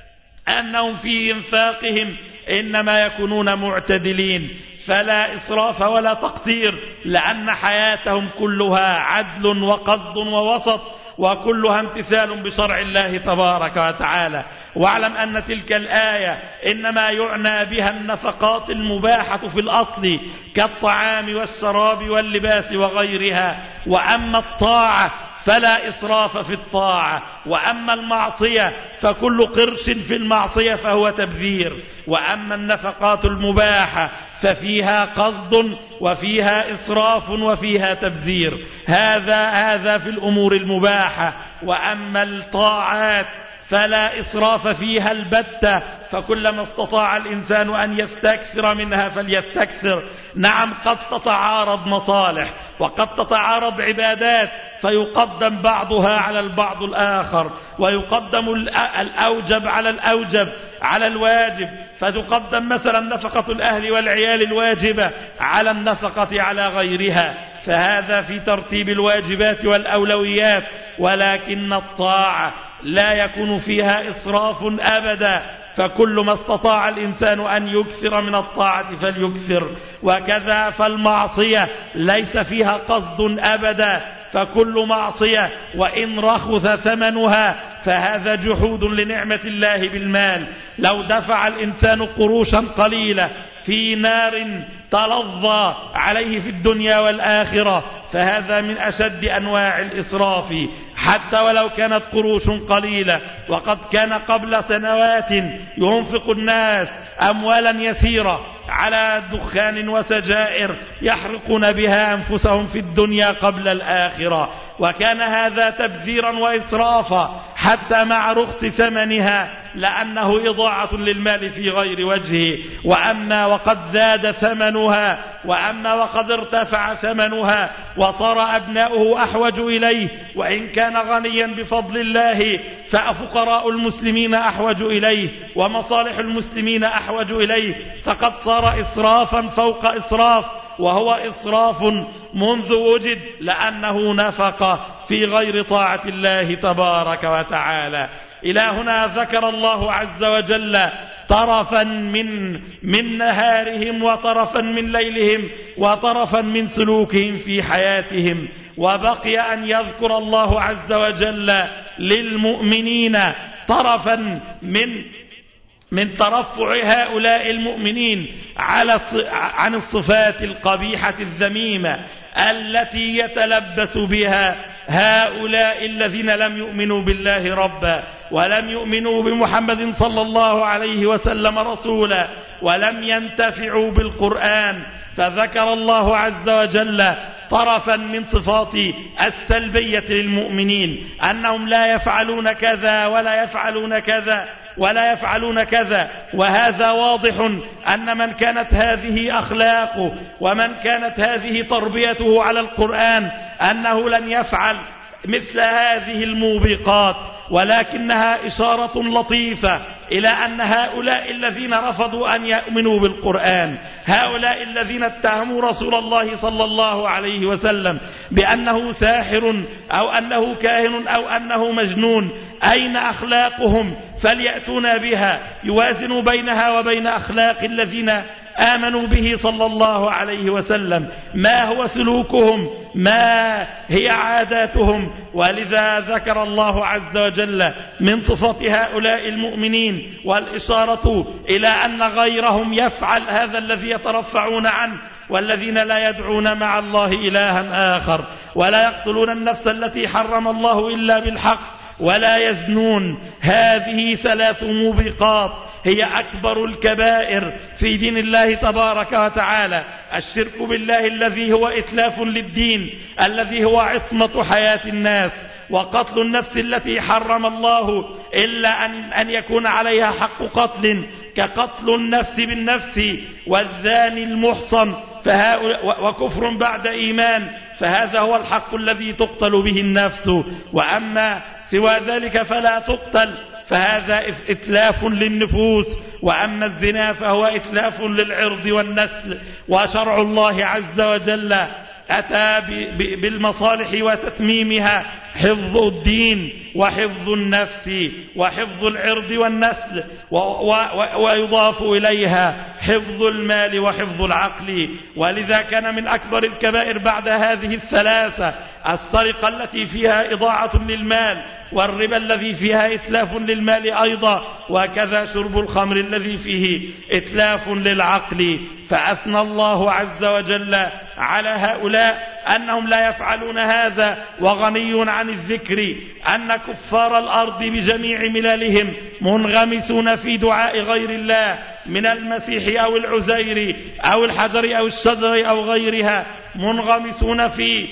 أنهم في إنفاقهم إنما يكونون معتدلين، فلا إسراف ولا تقتير، لأن حياتهم كلها عدل وقصد ووسط، وكلها امتثال بشرع الله تبارك وتعالى. واعلم أن تلك الآية إنما يعنى بها النفقات المباحة في الأصل كالطعام والشراب واللباس وغيرها، وأما الطاعة فلا إسراف في الطاعة، وأما المعصية فكل قرش في المعصية فهو تبذير، وأما النفقات المباحة ففيها قصد وفيها إسراف وفيها تبذير. هذا في الأمور المباحة. وأما الطاعات فلا إسراف فيها البتة، فكلما استطاع الإنسان أن يستكثر منها فليستكثر. نعم، قد تتعارض مصالح وقد تتعارض عبادات، فيقدم بعضها على البعض الآخر، ويقدم الأوجب على الأوجب على الواجب، فتقدم مثلا نفقة الأهل والعيال الواجبة على النفقة على غيرها، فهذا في ترتيب الواجبات والأولويات. ولكن الطاعة لا يكون فيها إسراف أبدا، فكل ما استطاع الإنسان أن يكثر من الطاعة فليكثر. وكذا فالمعصية ليس فيها قصد أبدا، فكل معصية وإن رخص ثمنها فهذا جحود لنعمة الله بالمال. لو دفع الإنسان قروشا قليلة في نار تلظى عليه في الدنيا والآخرة فهذا من أشد أنواع الإسراف، حتى ولو كانت قروش قليلة. وقد كان قبل سنوات ينفق الناس أموالا يسيرة على دخان وسجائر يحرقون بها أنفسهم في الدنيا قبل الآخرة، وكان هذا تبذيرا وإسرافا حتى مع رخص ثمنها، لأنه إضاعة للمال في غير وجهه. وأما وقد زاد ثمنها، وأما وقد ارتفع ثمنها وصار أبناؤه أحوج إليه، وإن كان غنيا بفضل الله ففقراء المسلمين أحوج إليه ومصالح المسلمين أحوج إليه، فقد صار إسرافا فوق إسراف، وهو إسراف منذ وجد، لأنه نفق في غير طاعة الله تبارك وتعالى. إلى هنا ذكر الله عز وجل طرفا من نهارهم وطرفا من ليلهم وطرفا من سلوكهم في حياتهم، وبقي أن يذكر الله عز وجل للمؤمنين طرفا من ترفع هؤلاء المؤمنين عن الصفات القبيحة الذميمة التي يتلبس بها هؤلاء الذين لم يؤمنوا بالله ربا، ولم يؤمنوا بمحمد صلى الله عليه وسلم رسولا، ولم ينتفعوا بالقرآن. فذكر الله عز وجل طرفا من صفات السلبية للمؤمنين، أنهم لا يفعلون كذا ولا يفعلون كذا ولا يفعلون كذا. وهذا واضح أن من كانت هذه أخلاقه ومن كانت هذه تربيته على القرآن أنه لن يفعل مثل هذه الموبقات، ولكنها إشارة لطيفة إلى أن هؤلاء الذين رفضوا أن يؤمنوا بالقرآن، هؤلاء الذين اتهموا رسول الله صلى الله عليه وسلم بأنه ساحر أو أنه كاهن أو أنه مجنون، أين أخلاقهم؟ فليأتونا بها يوازنوا بينها وبين أخلاق الذين آمنوا به صلى الله عليه وسلم. ما هو سلوكهم؟ ما هي عاداتهم؟ ولذا ذكر الله عز وجل من صفة هؤلاء المؤمنين والإشارة إلى أن غيرهم يفعل هذا الذي يترفعون عنه، والذين لا يدعون مع الله إلها آخر، ولا يقتلون النفس التي حرم الله إلا بالحق، ولا يزنون. هذه 3 موبقات هي أكبر الكبائر في دين الله تبارك وتعالى. الشرك بالله الذي هو إتلاف للدين، الذي هو عصمة حياة الناس، وقتل النفس التي حرم الله إلا أن يكون عليها حق قتل، كقتل النفس بالنفس، والزاني المحصن وكفر بعد إيمان، فهذا هو الحق الذي تقتل به النفس، وأما سوى ذلك فلا تقتل، فهذا إتلاف للنفوس. وأما الزنا فهو إتلاف للعرض والنسل. وشرع الله عز وجل أتى بالمصالح وتتميمها، حفظ الدين وحفظ النفس وحفظ العرض والنسل، ويضاف إليها حفظ المال وحفظ العقل. ولذا كان من أكبر الكبائر بعد هذه 3 السرقة التي فيها إضاعة للمال، والربا الذي فيها إتلاف للمال أيضا، وكذا شرب الخمر الذي فيه إتلاف للعقل. فأثنى الله عز وجل على هؤلاء أنهم لا يفعلون هذا، وغني عن الذكر أن كفار الأرض بجميع ملالهم منغمسون في دعاء غير الله من المسيح أو العزير أو الحجر أو الشجر أو غيرها، منغمسون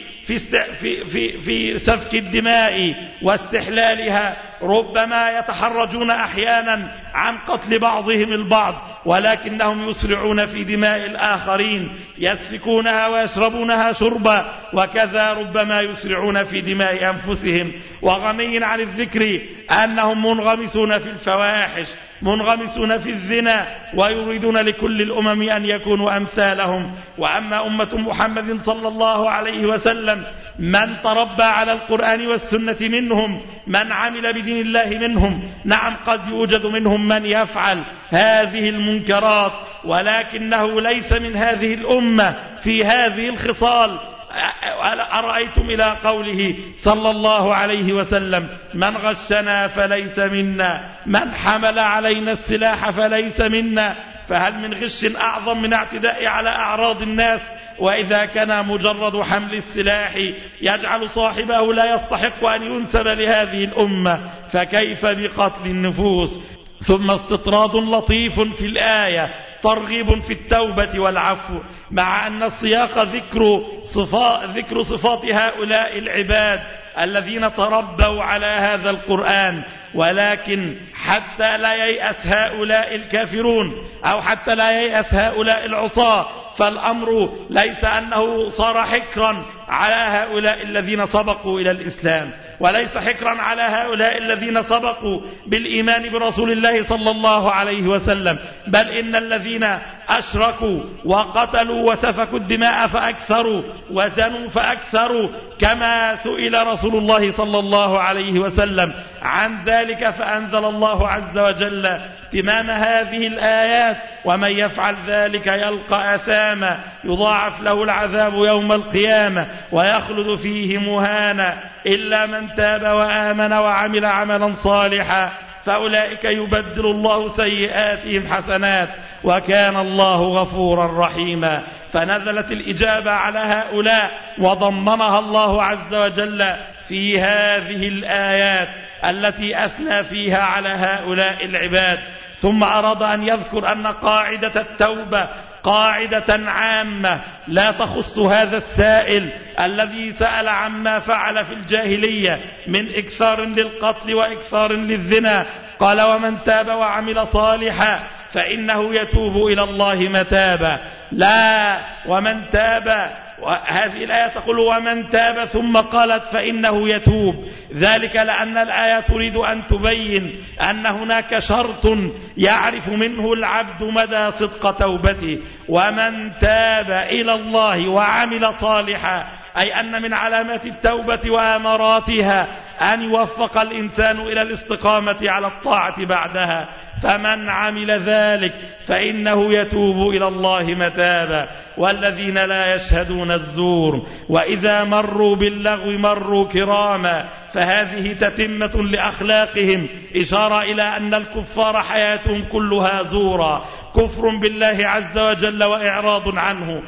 في سفك الدماء واستحلالها، ربما يتحرجون أحيانا عن قتل بعضهم البعض، ولكنهم يسرعون في دماء الآخرين، يسفكونها ويشربونها شربا، وكذا ربما يسرعون في دماء أنفسهم. وغني عن الذكر أنهم منغمسون في الفواحش، منغمسون في الزنا، ويريدون لكل الأمم أن يكونوا أمثالهم. وأما أمة محمد صلى الله عليه وسلم من تربى على القرآن والسنة منهم، من عمل بدين الله منهم، نعم قد يوجد منهم من يفعل هذه المنكرات، ولكنه ليس من هذه الأمة في هذه الخصال. أرأيتم إلى قوله صلى الله عليه وسلم: من غشنا فليس منا، من حمل علينا السلاح فليس منا. فهل من غش أعظم من اعتداء على أعراض الناس؟ وإذا كان مجرد حمل السلاح يجعل صاحبه لا يستحق أن ينسب لهذه الأمة، فكيف بقتل النفوس؟ ثم استطراد لطيف في الآية، ترغيب في التوبة والعفو، مع أن السياق ذكر صفات هؤلاء العباد الذين تربوا على هذا القرآن. ولكن حتى لا ييأس هؤلاء الكافرون أو حتى لا ييأس هؤلاء العصاة، فالأمر ليس أنه صار حكرا على هؤلاء الذين سبقوا إلى الإسلام، وليس حكرا على هؤلاء الذين سبقوا بالإيمان برسول الله صلى الله عليه وسلم، بل إن الذين أشركوا وقتلوا وسفكوا الدماء فأكثروا وزنوا فأكثروا، كما سئل رسول الله صلى الله عليه وسلم عن ذلك، فأنزل الله عز وجل تمام هذه الآيات: ومن يفعل ذلك يلقى أثاما يضاعف له العذاب يوم القيامة ويخلد فيه مهانا إلا من تاب وآمن وعمل عملا صالحا فأولئك يبدل الله سيئاتهم حسنات وكان الله غفورا رحيما. فنزلت الإجابة على هؤلاء وضمنها الله عز وجل في هذه الآيات التي أثنى فيها على هؤلاء العباد. ثم أراد أن يذكر أن قاعدة التوبة قاعدة عامة لا تخص هذا السائل الذي سأل عما فعل في الجاهلية من إكثار للقتل وإكثار للزنا. قال ومن تاب وعمل صالحا فإنه يتوب إلى الله متابا. لا، ومن تاب، هذه الآية تقول ومن تاب ثم قالت فإنه يتوب، ذلك لأن الآية تريد أن تبين أن هناك شرط يعرف منه العبد مدى صدق توبته. ومن تاب إلى الله وعمل صالحا، أي أن من علامات التوبة وأماراتها أن يوفق الإنسان إلى الاستقامة على الطاعة بعدها. فمن عمل ذلك فإنه يتوب إلى الله متابا. والذين لا يشهدون الزور وإذا مروا باللغو مروا كراما، فهذه تتمة لأخلاقهم، إشارة إلى أن الكفار حياتهم كلها زورا، كفر بالله عز وجل وإعراض عنه،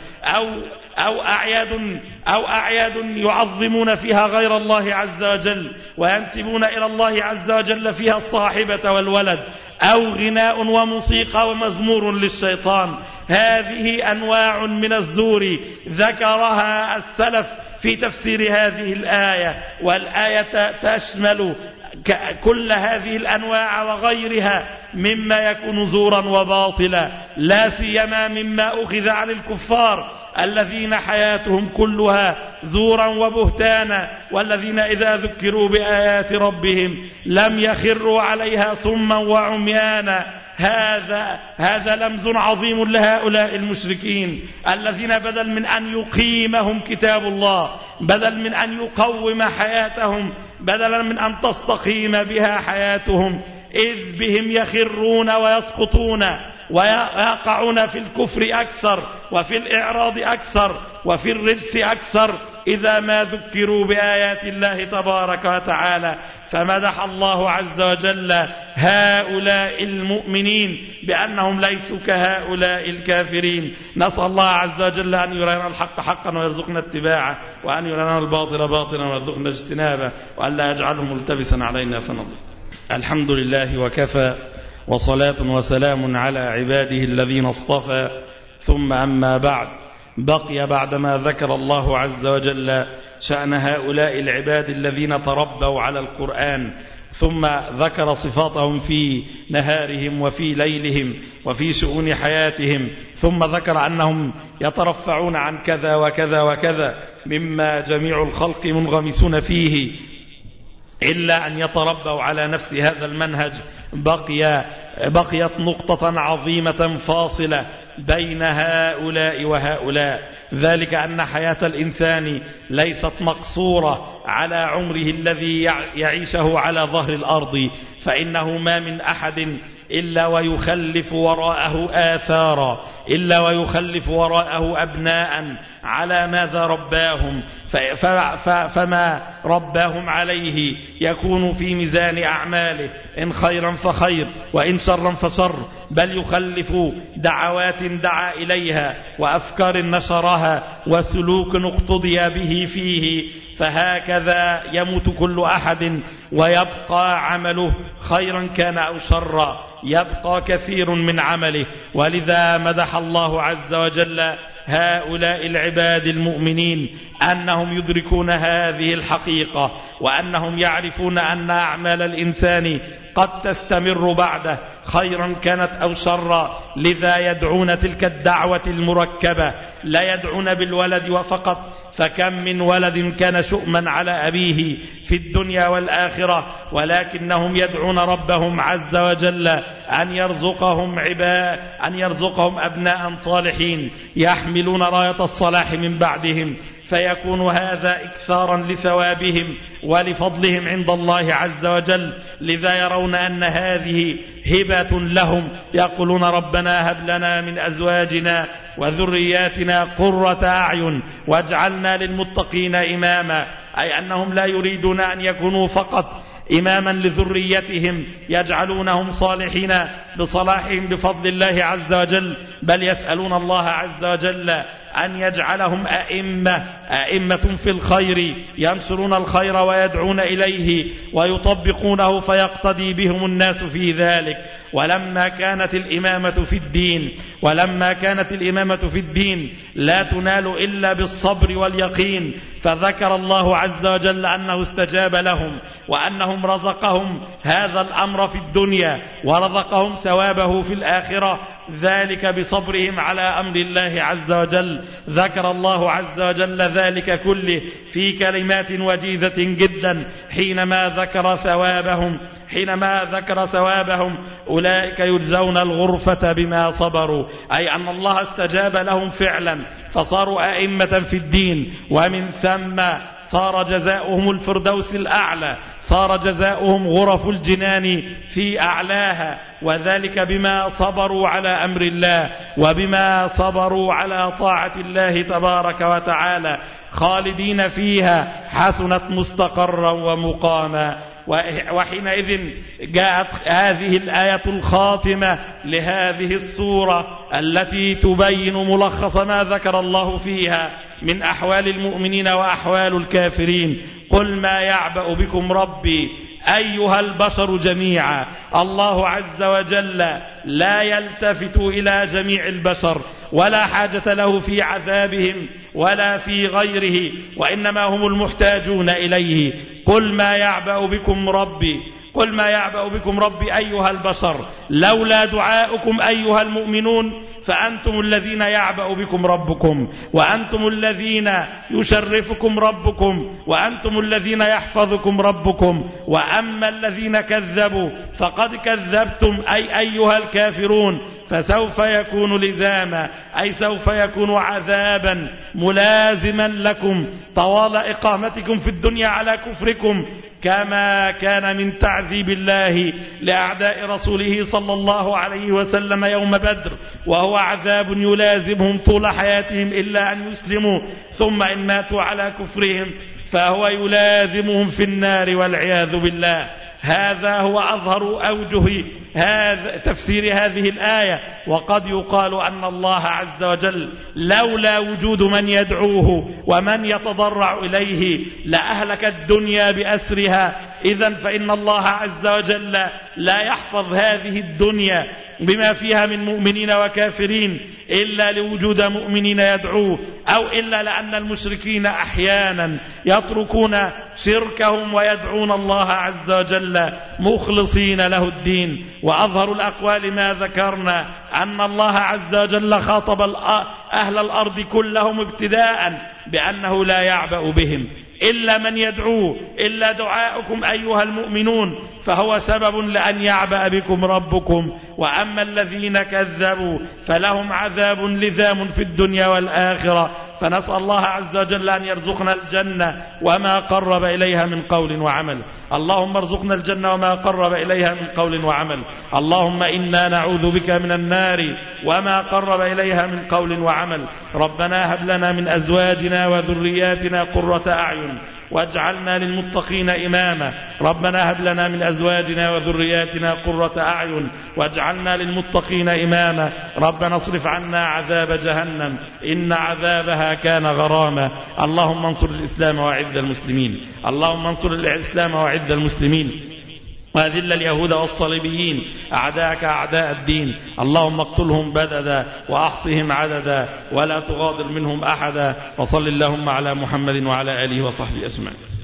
أو أعياد يعظمون فيها غير الله عز وجل وينسبون إلى الله عز وجل فيها الصاحبة والولد، أو غناء وموسيقى ومزمور للشيطان. هذه أنواع من الزور ذكرها السلف في تفسير هذه الآية، والآية تشمل كل هذه الأنواع وغيرها مما يكون زورا وباطلا، لا سيما مما أخذ عن الكفار الذين حياتهم كلها زورا وبهتانا، والذين إذا ذكروا بآيات ربهم لم يخروا عليها صما وعميانا. هذا لمز عظيم لهؤلاء المشركين الذين بدل من أن يقيمهم كتاب الله، بدل من أن يقوم حياتهم، بدلا من أن تستقيم بها حياتهم، إذ بهم يخرون ويسقطون ويقعون في الكفر أكثر وفي الإعراض أكثر وفي الرجس أكثر إذا ما ذكروا بآيات الله تبارك وتعالى. فمدح الله عز وجل هؤلاء المؤمنين بأنهم ليسوا كهؤلاء الكافرين. نسأل الله عز وجل أن يرينا الحق حقا ويرزقنا اتباعه، وأن يرينا الباطل باطلا ويرزقنا اجتنابه، وأن لا يجعله ملتبسا علينا فنضل. الحمد لله وكفى، وصلاة وسلام على عباده الذين اصطفى، ثم أما بعد. بقي بعدما ذكر الله عز وجل شأن هؤلاء العباد الذين تربوا على القرآن، ثم ذكر صفاتهم في نهارهم وفي ليلهم وفي شؤون حياتهم، ثم ذكر أنهم يترفعون عن كذا وكذا وكذا مما جميع الخلق منغمسون فيه، إلا أن يتربوا على نفس هذا المنهج. بقيت نقطة عظيمة فاصلة بين هؤلاء وهؤلاء، ذلك أن حياة الإنسان ليست مقصورة على عمره الذي يعيشه على ظهر الأرض، فإنه ما من أحد إلا ويخلف وراءه آثارا، إلا ويخلف وراءه أبناء على ماذا رباهم، فما رباهم عليه يكون في ميزان أعماله، إن خيرا فخير وإن شرا فشر، بل يخلف دعوات دعا إليها وأفكار نشرها وسلوك اقتضي به فيه. فهكذا يموت كل أحد ويبقى عمله خيرا كان أو شرا، يبقى كثير من عمله. ولذا مدح الله عز وجل هؤلاء العباد المؤمنين أنهم يدركون هذه الحقيقة، وأنهم يعرفون أن أعمال الإنسان قد تستمر بعده خيرا كانت أو شرا. لذا يدعون تلك الدعوة المركبة، لا يدعون بالولد وفقط، فكم من ولد كان شؤما على أبيه في الدنيا والآخرة، ولكنهم يدعون ربهم عز وجل أن يرزقهم أبناء صالحين يحملون راية الصلاح من بعدهم، فيكون هذا إكثارا لثوابهم ولفضلهم عند الله عز وجل. لذا يرون أن هذه هبة لهم، يقولون ربنا هب لنا من أزواجنا وذرياتنا قرة أعين واجعلنا للمتقين إماما، أي أنهم لا يريدون أن يكونوا فقط إماما لذريتهم يجعلونهم صالحين بصلاحهم بفضل الله عز وجل، بل يسألون الله عز وجل أن يجعلهم أئمة في الخير ينشرون الخير ويدعون إليه ويطبقونه فيقتدي بهم الناس في ذلك. ولما كانت الإمامة في الدين لا تنال إلا بالصبر واليقين، فذكر الله عز وجل أنه استجاب لهم وأنهم رزقهم هذا الأمر في الدنيا ورزقهم ثوابه في الآخرة، ذلك بصبرهم على أمر الله عز وجل. ذكر الله عز وجل ذلك كله في كلمات وجيزة جدا حينما ذكر ثوابهم أولئك يجزون الغرفة بما صبروا، أي أن الله استجاب لهم فعلا فصاروا أئمة في الدين، ومن ثم صار جزاؤهم الفردوس الأعلى، صار جزاؤهم غرف الجنان في أعلاها، وذلك بما صبروا على أمر الله وبما صبروا على طاعة الله تبارك وتعالى، خالدين فيها حسنت مستقرا ومقاما. وحينئذ جاءت هذه الآية الخاتمة لهذه السورة التي تبين ملخص ما ذكر الله فيها من أحوال المؤمنين وأحوال الكافرين. قل ما يعبأ بكم ربي أيها البشر جميعا. الله عز وجل لا يلتفت إلى جميع البشر ولا حاجة له في عذابهم ولا في غيره، وإنما هم المحتاجون إليه. قل ما يعبأ بكم ربي أيها البشر لولا دعاؤكم أيها المؤمنون فأنتم الذين يعبأ بكم ربكم، وأنتم الذين يشرفكم ربكم، وأنتم الذين يحفظكم ربكم. وأما الذين كذبوا فقد كذبتم أي أيها الكافرون، فسوف يكون لزاما أي سوف يكون عذابا ملازما لكم طوال إقامتكم في الدنيا على كفركم، كما كان من تعذيب الله لأعداء رسوله صلى الله عليه وسلم يوم بدر، وهو عذاب يلازمهم طول حياتهم إلا أن يسلموا، ثم إن ماتوا على كفرهم فهو يلازمهم في النار والعياذ بالله. هذا هو أظهر أوجه تفسير هذه الآية. وقد يقال أن الله عز وجل لولا وجود من يدعوه ومن يتضرع إليه لأهلك الدنيا بأسرها. إذن فإن الله عز وجل لا يحفظ هذه الدنيا بما فيها من مؤمنين وكافرين إلا لوجود مؤمنين يدعوه، أو إلا لأن المشركين أحيانا يتركون شركهم ويدعون الله عز وجل مخلصين له الدين. وأظهر الأقوال ما ذكرنا أن الله عز وجل خاطب أهل الأرض كلهم ابتداء بأنه لا يعبأ بهم إلا من يدعوه، إلا دعاؤكم أيها المؤمنون فهو سبب لأن يعبأ بكم ربكم. وأما الذين كذبوا فلهم عذاب لذام في الدنيا والآخرة. فنسأل الله عز وجل أن يرزقنا الجنة وما قرب إليها من قول وعمل. اللهم ارزقنا الجنة وما قرب إليها من قول وعمل. اللهم إنا نعوذ بك من النار وما قرب إليها من قول وعمل. ربنا هب لنا من أزواجنا وذرياتنا قرة أعين واجعلنا للمتقين إماما. ربنا هب لنا من أزواجنا وذرياتنا قرة أعين واجعلنا للمتقين إماما. ربنا اصرف عنا عذاب جهنم إن عذابها كان غراما. اللهم انصر الإسلام وأعز المسلمين. اللهم انصر الإسلام وأعز المسلمين وأذل اليهود والصليبيين أعداءك أعداء الدين. اللهم اقتلهم بددا وأحصهم عددا ولا تغادر منهم أحدا. وصل اللهم على محمد وعلى آله وصحبه أجمعين.